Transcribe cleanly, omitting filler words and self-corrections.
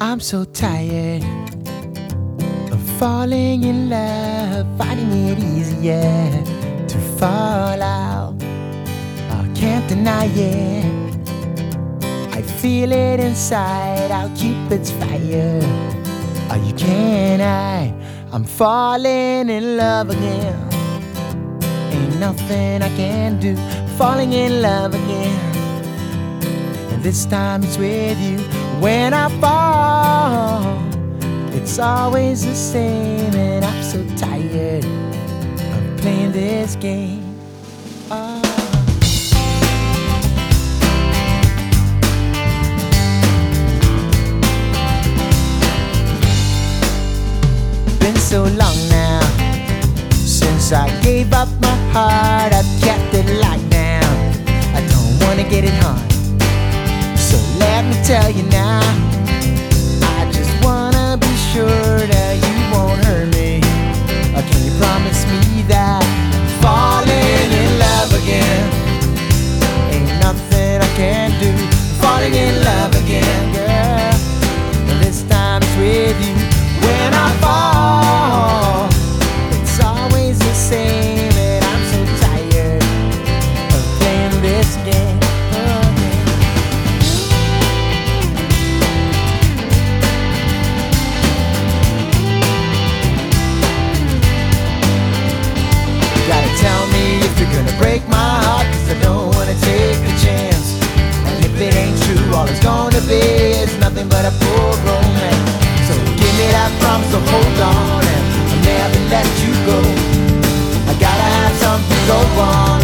I'm so tired of falling in love, finding it easier to fall out. I can't deny it, I feel it inside, how Cupid's fire. Oh, you can't hide, I'm falling in love again. Ain't nothing I can do, falling in love again. And this time it's with you. When I fall, it's always the same, and I'm so tired of playing this game. Oh. Been so long now since I gave up my heart. I've kept it locked down, I don't wanna get it hard. So let me tell you now, I just wanna be sure that you won't hurt me. Or can you promise me that falling in love again ain't nothing I can do? Falling in love again, girl, and this time it's with you. When I fall, it's always the same, and I'm so tired of playing this game. Tell me if you're gonna break my heart, 'cause I don't wanna take a chance. And if it ain't true, all it's gonna be is nothing but a poor romance. So give me that promise to hold on, and I'll never let you go. I gotta have something to go on.